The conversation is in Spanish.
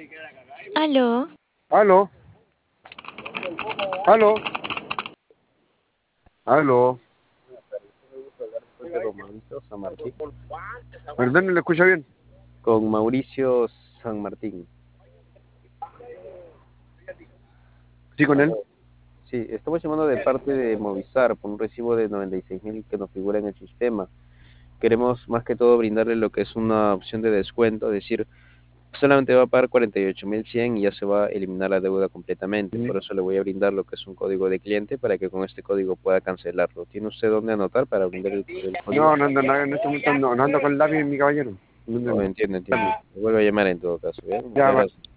Aló, Aló, aló, aló. Con Mauricio San Martín. Perdón, no le escucha bien. Con Mauricio San Martín. Sí, con él. Aló. Sí, estamos llamando de parte de Movistar por un recibo de 96.000 que nos figura en el sistema. Queremos más que todo brindarle lo que es una opción de descuento, es decir, solamente va a pagar 48.100 y ya se va a eliminar la deuda completamente. Sí. Por eso le voy a brindar lo que es un código de cliente para que con este código pueda cancelarlo. ¿Tiene usted dónde anotar para brindar el código? No, no ando, en este momento no ando con lápiz, mi caballero. No, no, Oh, no. entiendo, entiendo. Me vuelvo a llamar en todo caso, ¿bien? Ya, Muchas va. gracias.